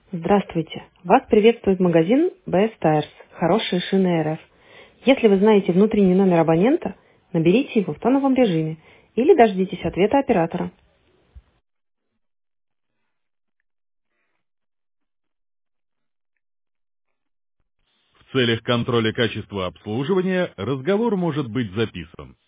Здравствуйте! Вас приветствует магазин BS Tires. Хорошие шины РФ. Если вы знаете внутренний номер абонента, наберите его в тоновом режиме или дождитесь ответа оператора. В целях контроля качества обслуживания разговор может быть записан.